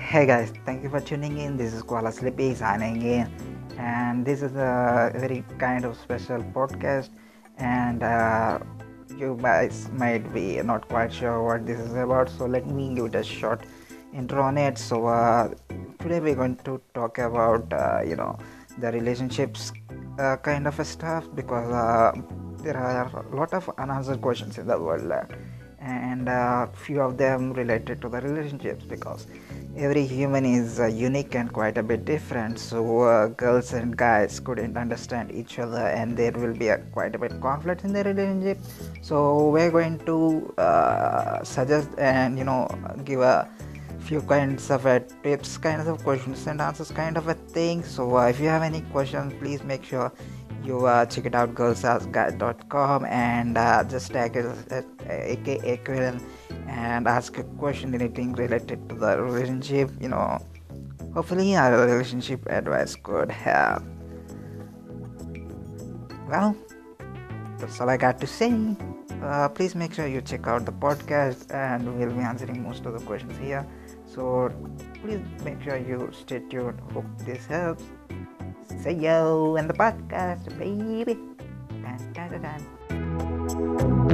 Hey guys, thank you for tuning in. This is Kuala Slippy signing in, and this is a very kind of special podcast. And you guys might be not quite sure what this is about, so let me give it a short intro on it. Today we're going to talk about the relationships kind of a stuff because there are a lot of unanswered questions in the world, and few of them related to the relationships because every human is unique and quite a bit different, so girls and guys couldn't understand each other and there will be quite a bit conflict in the relationship. So we're going to suggest and give a few kinds of tips, kinds of questions and answers kind of a thing. So if you have any questions, please make sure you check it out girlsaskguide.com and just tag it at aka and ask a question anything related to the relationship. Hopefully our relationship advice could help. Well, that's all I got to say. Please make sure you check out the podcast and we'll be answering most of the questions here, so please make sure you stay tuned. Hope this helps. See you in the podcast, baby. Dun, dun, dun, dun.